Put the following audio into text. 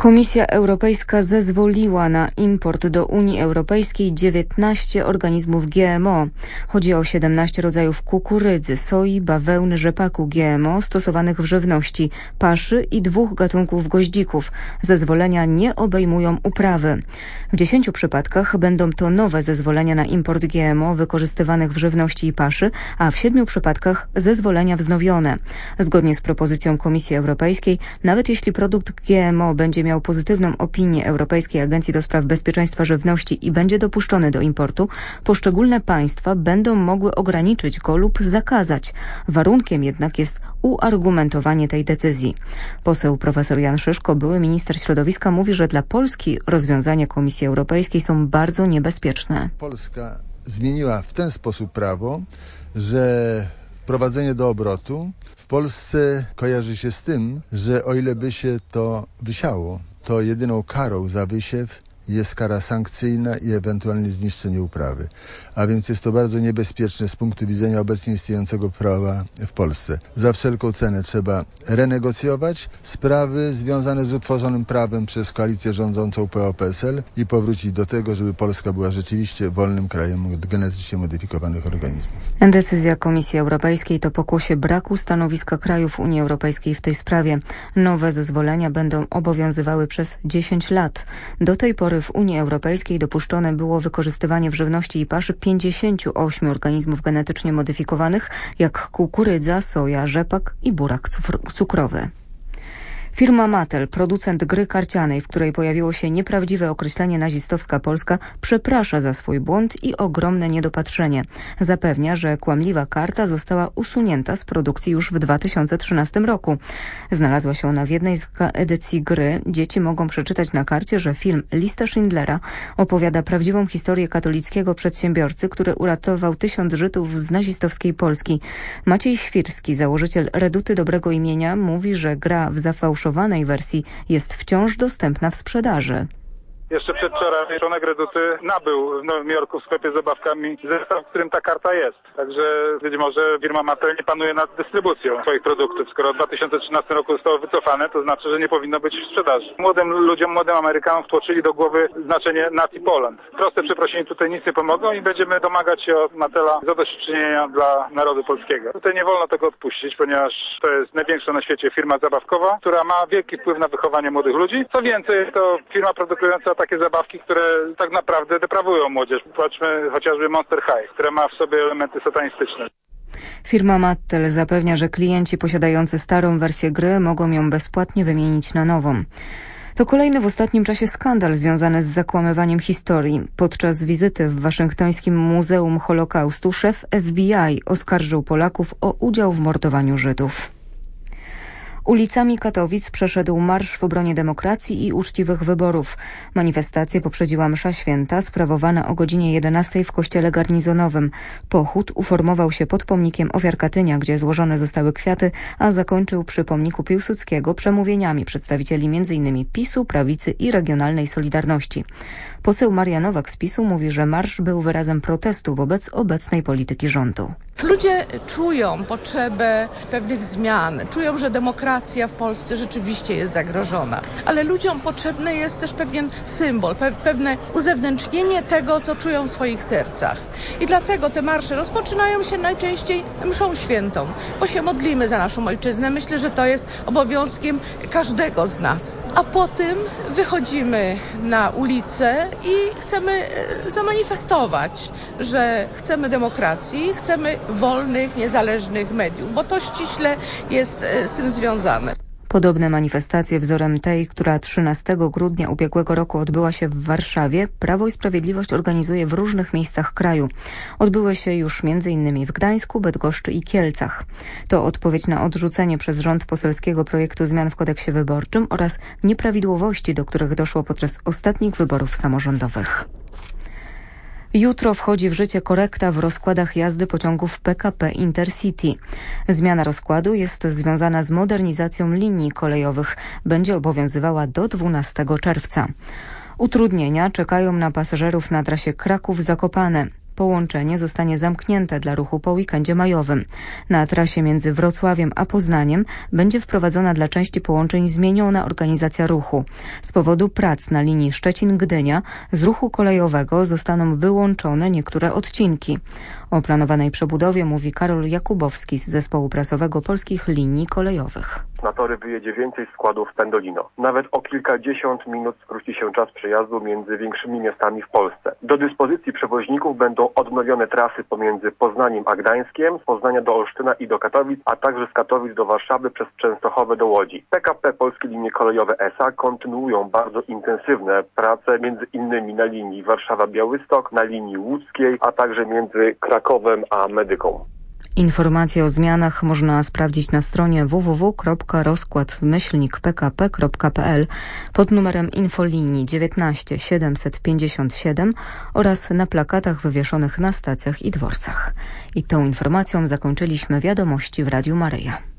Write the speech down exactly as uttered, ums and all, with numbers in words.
Komisja Europejska zezwoliła na import do Unii Europejskiej dziewiętnaście organizmów G M O. Chodzi o siedemnaście rodzajów kukurydzy, soi, bawełny, rzepaku G M O stosowanych w żywności, paszy i dwóch gatunków goździków. Zezwolenia nie obejmują uprawy. W dziesięciu przypadkach będą to nowe zezwolenia na import G M O wykorzystywanych w żywności i paszy, a w siedmiu przypadkach zezwolenia wznowione. Zgodnie z propozycją Komisji Europejskiej, nawet jeśli produkt G M O będzie miał pozytywną opinię Europejskiej Agencji do Spraw Bezpieczeństwa Żywności i będzie dopuszczony do importu, poszczególne państwa będą mogły ograniczyć go lub zakazać. Warunkiem jednak jest uargumentowanie tej decyzji. Poseł profesor Jan Szyszko, były minister środowiska, mówi, że dla Polski rozwiązania Komisji Europejskiej są bardzo niebezpieczne. Polska zmieniła w ten sposób prawo, że wprowadzenie do obrotu w Polsce kojarzy się z tym, że o ile by się to wysiało, to jedyną karą za wysiew jest kara sankcyjna i ewentualnie zniszczenie uprawy. A więc jest to bardzo niebezpieczne z punktu widzenia obecnie istniejącego prawa w Polsce. Za wszelką cenę trzeba renegocjować sprawy związane z utworzonym prawem przez koalicję rządzącą P O P S L i powrócić do tego, żeby Polska była rzeczywiście wolnym krajem od genetycznie modyfikowanych organizmów. Decyzja Komisji Europejskiej to pokłosie braku stanowiska krajów Unii Europejskiej w tej sprawie. Nowe zezwolenia będą obowiązywały przez dziesięć lat. Do tej pory w Unii Europejskiej dopuszczone było wykorzystywanie w żywności i paszy pięćdziesięciu ośmiu organizmów genetycznie modyfikowanych, jak kukurydza, soja, rzepak i burak cukrowy. Firma Mattel, producent gry karcianej, w której pojawiło się nieprawdziwe określenie nazistowska Polska, przeprasza za swój błąd i ogromne niedopatrzenie. Zapewnia, że kłamliwa karta została usunięta z produkcji już w dwa tysiące trzynastym roku. Znalazła się ona w jednej z edycji gry. Dzieci mogą przeczytać na karcie, że film Lista Schindlera opowiada prawdziwą historię katolickiego przedsiębiorcy, który uratował tysiąc Żydów z nazistowskiej Polski. Maciej Świrski, założyciel Reduty Dobrego Imienia, mówi, że gra w zafałszowanej wersji jest wciąż dostępna w sprzedaży. Jeszcze przedwczoraj członek Reduty nabył w Nowym Jorku w sklepie z zabawkami zestaw, w którym ta karta jest. Także być może firma Mattel nie panuje nad dystrybucją swoich produktów. Skoro w dwa tysiące trzynastym roku zostało wycofane, to znaczy, że nie powinno być w sprzedaży. Młodym ludziom, młodym Amerykanom wtłoczyli do głowy znaczenie Nazi Poland. Proste przeprosiny tutaj nic nie pomogą i będziemy domagać się od Mattela zadośćuczynienia dla narodu polskiego. Tutaj nie wolno tego odpuścić, ponieważ to jest największa na świecie firma zabawkowa, która ma wielki wpływ na wychowanie młodych ludzi. Co więcej, to firma produkująca takie zabawki, które tak naprawdę deprawują młodzież. Patrzmy chociażby Monster High, które ma w sobie elementy satanistyczne. Firma Mattel zapewnia, że klienci posiadający starą wersję gry mogą ją bezpłatnie wymienić na nową. To kolejny w ostatnim czasie skandal związany z zakłamywaniem historii. Podczas wizyty w waszyngtońskim Muzeum Holokaustu szef F B I oskarżył Polaków o udział w mordowaniu Żydów. Ulicami Katowic przeszedł marsz w obronie demokracji i uczciwych wyborów. Manifestację poprzedziła msza święta sprawowana o godzinie jedenastej w kościele garnizonowym. Pochód uformował się pod pomnikiem ofiar Katynia, gdzie złożone zostały kwiaty, a zakończył przy pomniku Piłsudskiego przemówieniami przedstawicieli między innymi PiSu, Prawicy i Regionalnej Solidarności. Poseł Maria Nowak z PiSu mówi, że marsz był wyrazem protestu wobec obecnej polityki rządu. Ludzie czują potrzebę pewnych zmian, czują, że demokracja w Polsce rzeczywiście jest zagrożona, ale ludziom potrzebny jest też pewien symbol, pe- pewne uzewnętrznienie tego, co czują w swoich sercach. I dlatego te marsze rozpoczynają się najczęściej mszą świętą, bo się modlimy za naszą ojczyznę. Myślę, że to jest obowiązkiem każdego z nas. A potem wychodzimy na ulicę i chcemy zamanifestować, że chcemy demokracji, chcemy wolnych, niezależnych mediów, bo to ściśle jest z tym związane. Podobne manifestacje wzorem tej, która trzynastego grudnia ubiegłego roku odbyła się w Warszawie, Prawo i Sprawiedliwość organizuje w różnych miejscach kraju. Odbyły się już między innymi w Gdańsku, Bydgoszczy i Kielcach. To odpowiedź na odrzucenie przez rząd poselskiego projektu zmian w kodeksie wyborczym oraz nieprawidłowości, do których doszło podczas ostatnich wyborów samorządowych. Jutro wchodzi w życie korekta w rozkładach jazdy pociągów P K P Intercity. Zmiana rozkładu jest związana z modernizacją linii kolejowych. Będzie obowiązywała do dwunastego czerwca. Utrudnienia czekają na pasażerów na trasie Kraków-Zakopane. połączenie zostanie zamknięte dla ruchu po weekendzie majowym. Na trasie między Wrocławiem a Poznaniem będzie wprowadzona dla części połączeń zmieniona organizacja ruchu. Z powodu prac na linii Szczecin-Gdynia z ruchu kolejowego zostaną wyłączone niektóre odcinki. O planowanej przebudowie mówi Karol Jakubowski z zespołu prasowego Polskich Linii Kolejowych. Na tory wyjedzie więcej składów Pendolino. Nawet o kilkadziesiąt minut skróci się czas przejazdu między większymi miastami w Polsce. Do dyspozycji przewoźników będą odnowione trasy pomiędzy Poznaniem a Gdańskiem, z Poznania do Olsztyna i do Katowic, a także z Katowic do Warszawy przez Częstochowę do Łodzi. P K P Polskie Linie Kolejowe S A kontynuują bardzo intensywne prace między innymi na linii Warszawa-Białystok, na linii łódzkiej, a także między Krakowem a Medyką. Informacje o zmianach można sprawdzić na stronie w w w kropka rozkład myślnik p k p kropka p l pod numerem infolinii dziewiętnaście siedemset pięćdziesiąt siedem oraz na plakatach wywieszonych na stacjach i dworcach. I tą informacją zakończyliśmy wiadomości w Radiu Maryja.